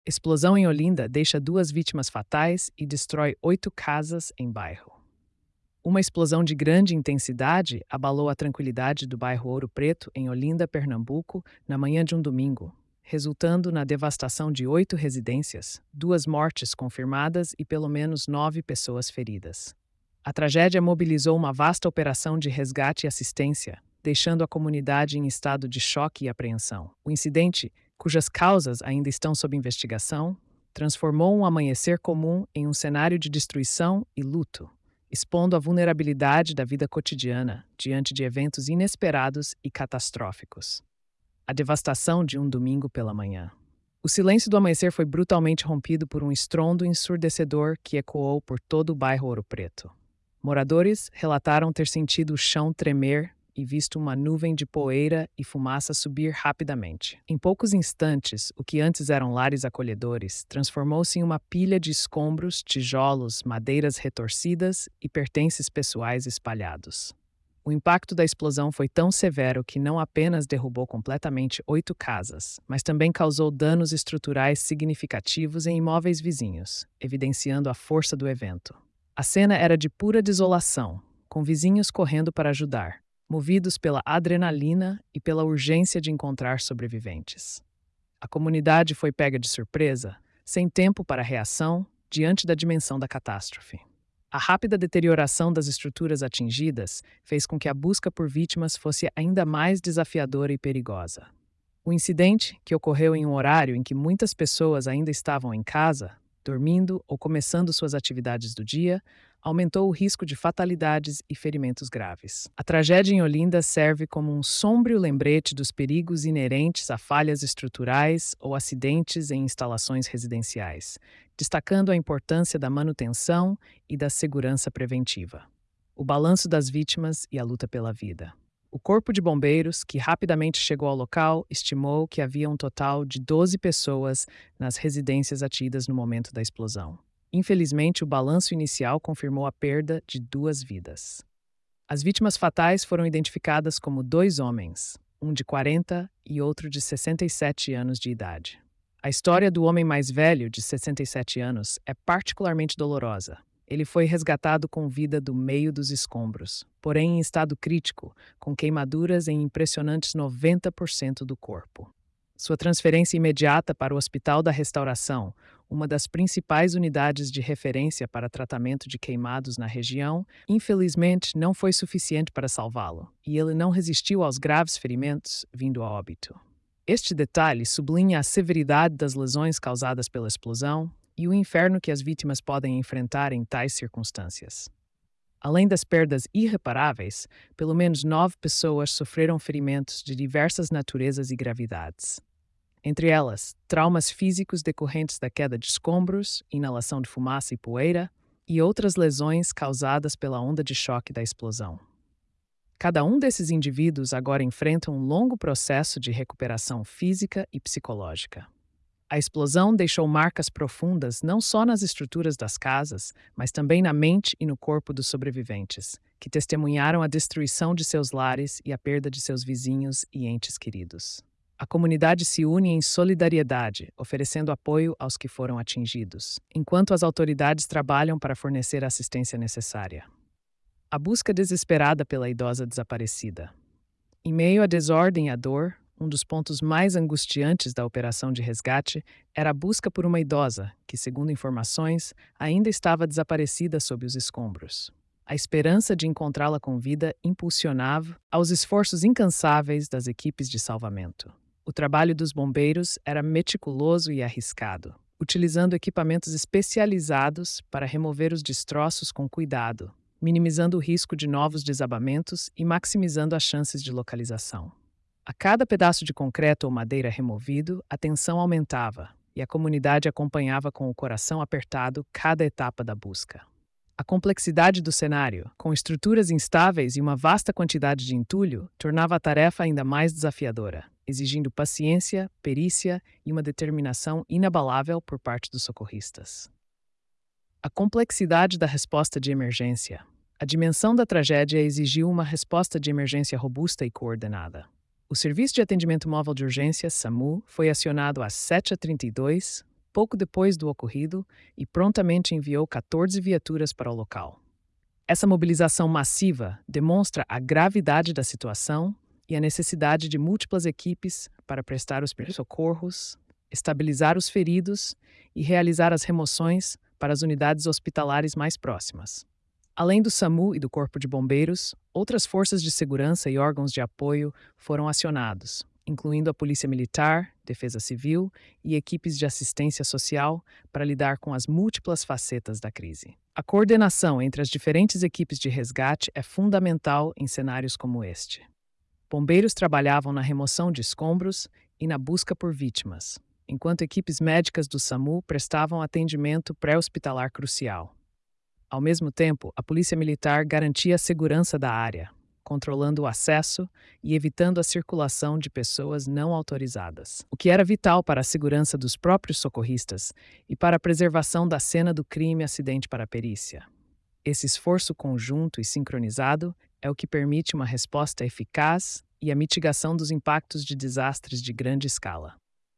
Explosão em Olinda deixa 2 vítimas fatais e destrói 8 casas em bairro. Uma explosão de grande intensidade abalou a tranquilidade do bairro Ouro Preto, em Olinda, Pernambuco, na manhã de um domingo, resultando na devastação de 8 residências, 2 mortes confirmadas e pelo menos 9 pessoas feridas. A tragédia mobilizou uma vasta operação de resgate e assistência, deixando a comunidade em estado de choque e apreensão. O incidente, cujas causas ainda estão sob investigação, transformou um amanhecer comum em um cenário de destruição e luto, expondo a vulnerabilidade da vida cotidiana diante de eventos inesperados e catastróficos. A devastação de um domingo pela manhã. O silêncio do amanhecer foi brutalmente rompido por um estrondo ensurdecedor que ecoou por todo o bairro Ouro Preto. Moradores relataram ter sentido o chão tremer e visto uma nuvem de poeira e fumaça subir rapidamente. Em poucos instantes, o que antes eram lares acolhedores transformou-se em uma pilha de escombros, tijolos, madeiras retorcidas e pertences pessoais espalhados. O impacto da explosão foi tão severo que não apenas derrubou completamente 8 casas, mas também causou danos estruturais significativos em imóveis vizinhos, evidenciando a força do evento. A cena era de pura desolação, com vizinhos correndo para ajudar, movidos pela adrenalina e pela urgência de encontrar sobreviventes. A comunidade foi pega de surpresa, sem tempo para reação, diante da dimensão da catástrofe. A rápida deterioração das estruturas atingidas fez com que a busca por vítimas fosse ainda mais desafiadora e perigosa. O incidente, que ocorreu em um horário em que muitas pessoas ainda estavam em casa, dormindo ou começando suas atividades do dia, aumentou o risco de fatalidades e ferimentos graves. A tragédia em Olinda serve como um sombrio lembrete dos perigos inerentes a falhas estruturais ou acidentes em instalações residenciais, destacando a importância da manutenção e da segurança preventiva. O balanço das vítimas e a luta pela vida. O Corpo de Bombeiros, que rapidamente chegou ao local, estimou que havia um total de 12 pessoas nas residências atingidas no momento da explosão. Infelizmente, o balanço inicial confirmou a perda de 2 vidas. As vítimas fatais foram identificadas como 2 homens, um de 40 e outro de 67 anos de idade. A história do homem mais velho, de 67 anos, é particularmente dolorosa. Ele foi resgatado com vida do meio dos escombros, porém em estado crítico, com queimaduras em impressionantes 90% do corpo. Sua transferência imediata para o Hospital da Restauração, uma das principais unidades de referência para tratamento de queimados na região, infelizmente não foi suficiente para salvá-lo, e ele não resistiu aos graves ferimentos, vindo a óbito. Este detalhe sublinha a severidade das lesões causadas pela explosão e o inferno que as vítimas podem enfrentar em tais circunstâncias. Além das perdas irreparáveis, pelo menos 9 pessoas sofreram ferimentos de diversas naturezas e gravidades. Entre elas, traumas físicos decorrentes da queda de escombros, inalação de fumaça e poeira, e outras lesões causadas pela onda de choque da explosão. Cada um desses indivíduos agora enfrenta um longo processo de recuperação física e psicológica. A explosão deixou marcas profundas não só nas estruturas das casas, mas também na mente e no corpo dos sobreviventes, que testemunharam a destruição de seus lares e a perda de seus vizinhos e entes queridos. A comunidade se une em solidariedade, oferecendo apoio aos que foram atingidos, enquanto as autoridades trabalham para fornecer a assistência necessária. A busca desesperada pela idosa desaparecida. Em meio à desordem e à dor, um dos pontos mais angustiantes da operação de resgate era a busca por uma idosa que, segundo informações, ainda estava desaparecida sob os escombros. A esperança de encontrá-la com vida impulsionava aos esforços incansáveis das equipes de salvamento. O trabalho dos bombeiros era meticuloso e arriscado, utilizando equipamentos especializados para remover os destroços com cuidado, minimizando o risco de novos desabamentos e maximizando as chances de localização. A cada pedaço de concreto ou madeira removido, a tensão aumentava e a comunidade acompanhava com o coração apertado cada etapa da busca. A complexidade do cenário, com estruturas instáveis e uma vasta quantidade de entulho, tornava a tarefa ainda mais desafiadora, exigindo paciência, perícia e uma determinação inabalável por parte dos socorristas. A complexidade da resposta de emergência. A dimensão da tragédia exigiu uma resposta de emergência robusta e coordenada. O Serviço de Atendimento Móvel de Urgência, SAMU, foi acionado às 7h32, pouco depois do ocorrido e prontamente enviou 14 viaturas para o local. Essa mobilização massiva demonstra a gravidade da situação e a necessidade de múltiplas equipes para prestar os primeiros socorros, estabilizar os feridos e realizar as remoções para as unidades hospitalares mais próximas. Além do SAMU e do Corpo de Bombeiros, outras forças de segurança e órgãos de apoio foram acionados, incluindo a Polícia Militar, Defesa Civil e equipes de assistência social para lidar com as múltiplas facetas da crise. A coordenação entre as diferentes equipes de resgate é fundamental em cenários como este. Bombeiros trabalhavam na remoção de escombros e na busca por vítimas, enquanto equipes médicas do SAMU prestavam atendimento pré-hospitalar crucial. Ao mesmo tempo, a Polícia Militar garantia a segurança da área, controlando o acesso e evitando a circulação de pessoas não autorizadas, o que era vital para a segurança dos próprios socorristas e para a preservação da cena do crime e acidente para a perícia. Esse esforço conjunto e sincronizado é o que permite uma resposta eficaz e a mitigação dos impactos de desastres de grande escala.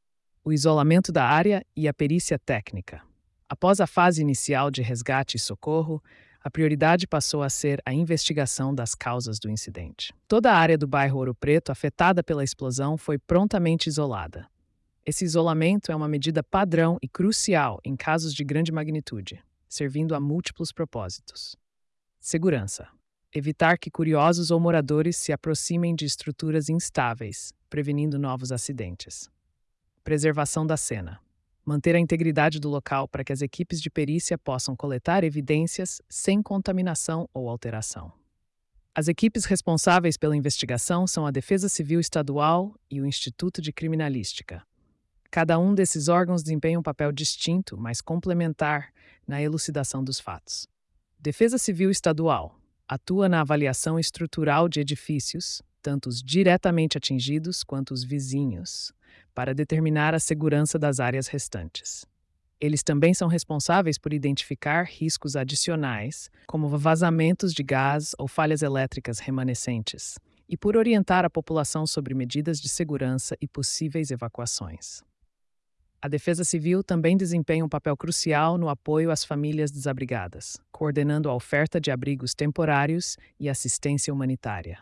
O isolamento da área e a perícia técnica. Após a fase inicial de resgate e socorro, a prioridade passou a ser a investigação das causas do incidente. Toda a área do bairro Ouro Preto afetada pela explosão foi prontamente isolada. Esse isolamento é uma medida padrão e crucial em casos de grande magnitude, servindo a múltiplos propósitos. Segurança. Evitar que curiosos ou moradores se aproximem de estruturas instáveis, prevenindo novos acidentes. Preservação da cena. Manter a integridade do local para que as equipes de perícia possam coletar evidências sem contaminação ou alteração. As equipes responsáveis pela investigação são a Defesa Civil Estadual e o Instituto de Criminalística. Cada um desses órgãos desempenha um papel distinto, mas complementar, na elucidação dos fatos. Defesa Civil Estadual atua na avaliação estrutural de edifícios, tanto os diretamente atingidos quanto os vizinhos, para determinar a segurança das áreas restantes. Eles também são responsáveis por identificar riscos adicionais, como vazamentos de gás ou falhas elétricas remanescentes, e por orientar a população sobre medidas de segurança e possíveis evacuações. A Defesa Civil também desempenha um papel crucial no apoio às famílias desabrigadas, coordenando a oferta de abrigos temporários e assistência humanitária.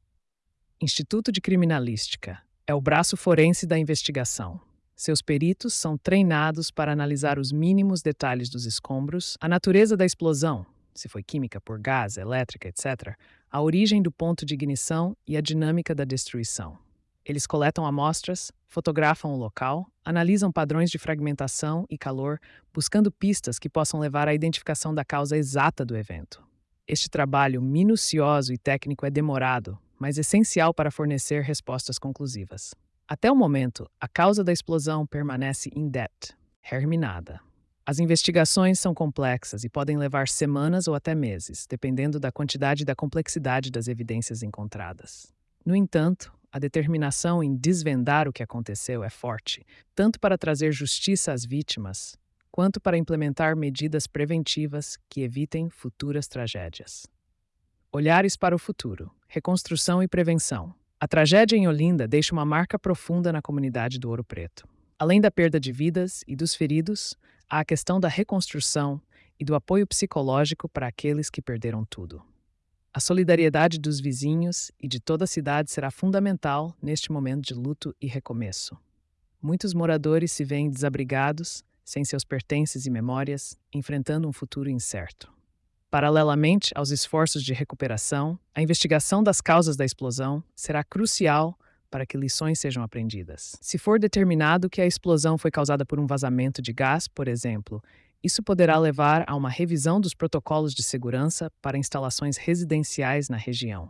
Instituto de Criminalística é o braço forense da investigação. Seus peritos são treinados para analisar os mínimos detalhes dos escombros, a natureza da explosão, se foi química por gás, elétrica, etc., a origem do ponto de ignição e a dinâmica da destruição. Eles coletam amostras, fotografam o local, analisam padrões de fragmentação e calor, buscando pistas que possam levar à identificação da causa exata do evento. Este trabalho minucioso e técnico é demorado, mas essencial para fornecer respostas conclusivas. Até o momento, a causa da explosão permanece indeterminada. As investigações são complexas e podem levar semanas ou até meses, dependendo da quantidade e da complexidade das evidências encontradas. No entanto, a determinação em desvendar o que aconteceu é forte, tanto para trazer justiça às vítimas, quanto para implementar medidas preventivas que evitem futuras tragédias. Olhares para o futuro, reconstrução e prevenção. A tragédia em Olinda deixa uma marca profunda na comunidade do Ouro Preto. Além da perda de vidas e dos feridos, há a questão da reconstrução e do apoio psicológico para aqueles que perderam tudo. A solidariedade dos vizinhos e de toda a cidade será fundamental neste momento de luto e recomeço. Muitos moradores se veem desabrigados, sem seus pertences e memórias, enfrentando um futuro incerto. Paralelamente aos esforços de recuperação, a investigação das causas da explosão será crucial para que lições sejam aprendidas. Se for determinado que a explosão foi causada por um vazamento de gás, por exemplo, isso poderá levar a uma revisão dos protocolos de segurança para instalações residenciais na região.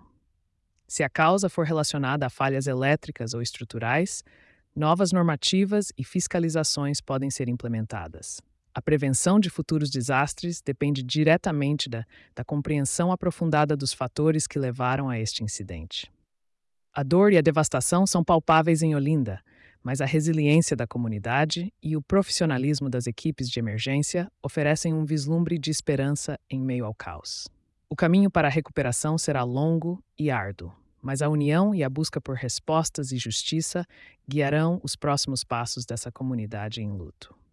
Se a causa for relacionada a falhas elétricas ou estruturais, novas normativas e fiscalizações podem ser implementadas. A prevenção de futuros desastres depende diretamente da compreensão aprofundada dos fatores que levaram a este incidente. A dor e a devastação são palpáveis em Olinda, mas a resiliência da comunidade e o profissionalismo das equipes de emergência oferecem um vislumbre de esperança em meio ao caos. O caminho para a recuperação será longo e árduo, mas a união e a busca por respostas e justiça guiarão os próximos passos dessa comunidade em luto.